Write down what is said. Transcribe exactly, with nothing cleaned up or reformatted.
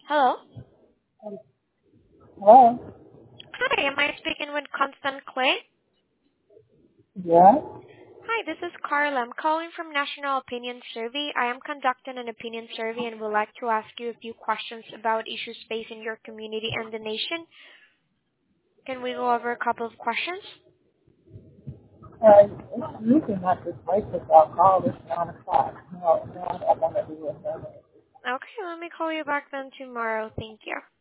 Hello. Hello? Hi, am I speaking with Constant Clay? Yes? Hi, this is Carla. I'm calling from National Opinion Survey. I am conducting an opinion survey and would like to ask you a few questions about issues facing your community and the nation. Can we go over a couple of questions? Uh, it's usually not this late because I'll call this nine o'clock. No, no, I don't want to do it. Okay, let me call you back then tomorrow. Thank you.